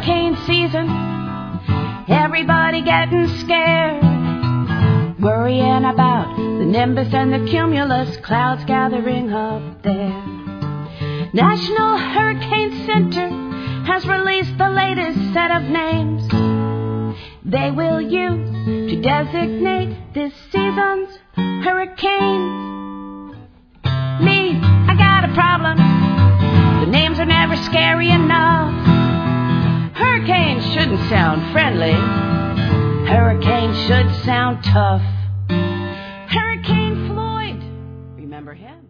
hurricane season. Everybody getting scared, worrying about the nimbus and the cumulus clouds gathering up there. National Hurricane Center has released the latest set of names they will use to designate this season's hurricanes. Me, I got a problem. The names are never scary enough. Hurricanes shouldn't sound friendly. Hurricanes should sound tough. Hurricane Floyd, remember him?